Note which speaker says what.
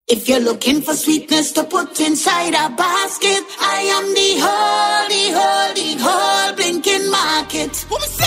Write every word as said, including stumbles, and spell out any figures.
Speaker 1: If you're looking for sweetness to put inside a basket, I am the holy, holy, whole blinking market.